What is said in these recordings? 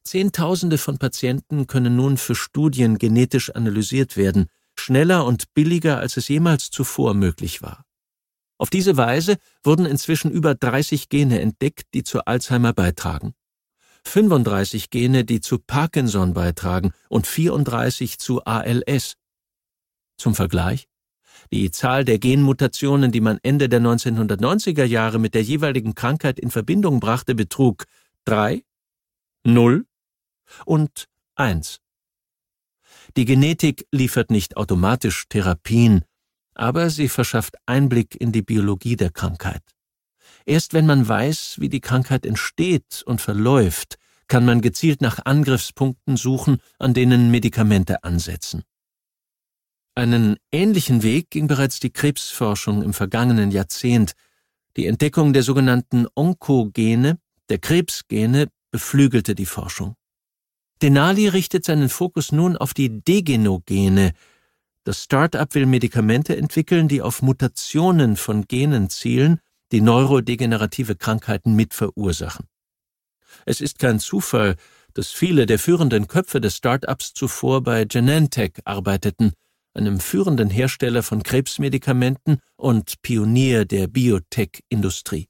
Zehntausende von Patienten können nun für Studien genetisch analysiert werden, schneller und billiger, als es jemals zuvor möglich war. Auf diese Weise wurden inzwischen über 30 Gene entdeckt, die zu Alzheimer beitragen, 35 Gene, die zu Parkinson beitragen und 34 zu ALS. Zum Vergleich: Die Zahl der Genmutationen, die man Ende der 1990er Jahre mit der jeweiligen Krankheit in Verbindung brachte, betrug 3, 0 und 1. Die Genetik liefert nicht automatisch Therapien, aber sie verschafft Einblick in die Biologie der Krankheit. Erst wenn man weiß, wie die Krankheit entsteht und verläuft, kann man gezielt nach Angriffspunkten suchen, an denen Medikamente ansetzen. Einen ähnlichen Weg ging bereits die Krebsforschung im vergangenen Jahrzehnt. Die Entdeckung der sogenannten Onkogene, der Krebsgene, beflügelte die Forschung. Denali richtet seinen Fokus nun auf die Degenogene. Das Start-up will Medikamente entwickeln, die auf Mutationen von Genen zielen, die neurodegenerative Krankheiten mit verursachen. Es ist kein Zufall, dass viele der führenden Köpfe des Start-ups zuvor bei Genentech arbeiteten, einem führenden Hersteller von Krebsmedikamenten und Pionier der Biotech-Industrie.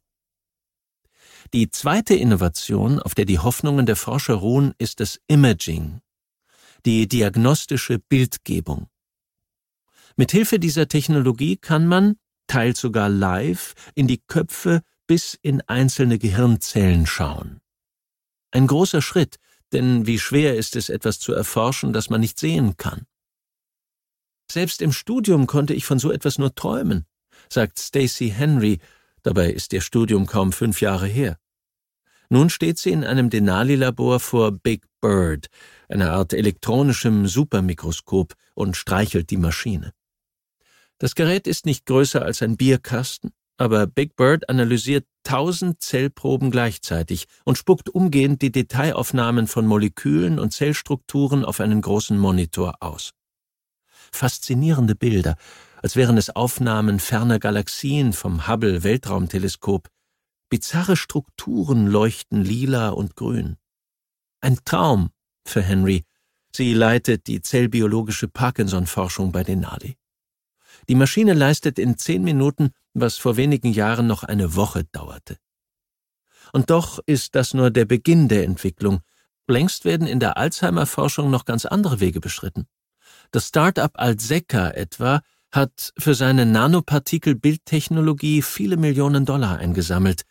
Die zweite Innovation, auf der die Hoffnungen der Forscher ruhen, ist das Imaging, die diagnostische Bildgebung. Mithilfe dieser Technologie kann man, teils sogar live, in die Köpfe bis in einzelne Gehirnzellen schauen. Ein großer Schritt, denn wie schwer ist es, etwas zu erforschen, das man nicht sehen kann. Selbst im Studium konnte ich von so etwas nur träumen, sagt Stacey Henry, dabei ist ihr Studium kaum 5 Jahre her. Nun steht sie in einem Denali-Labor vor Big Bird, einer Art elektronischem Supermikroskop, und streichelt die Maschine. Das Gerät ist nicht größer als ein Bierkasten, aber Big Bird analysiert 1000 Zellproben gleichzeitig und spuckt umgehend die Detailaufnahmen von Molekülen und Zellstrukturen auf einen großen Monitor aus. Faszinierende Bilder, als wären es Aufnahmen ferner Galaxien vom Hubble-Weltraumteleskop. Bizarre Strukturen leuchten lila und grün. Ein Traum für Henry. Sie leitet die zellbiologische Parkinson-Forschung bei Denali. Die Maschine leistet in 10 Minuten, was vor wenigen Jahren noch eine Woche dauerte. Und doch ist das nur der Beginn der Entwicklung. Längst werden in der Alzheimer-Forschung noch ganz andere Wege beschritten. Das Start-up Alzeca etwa hat für seine Nanopartikel-Bildtechnologie viele Millionen $, eingesammelt.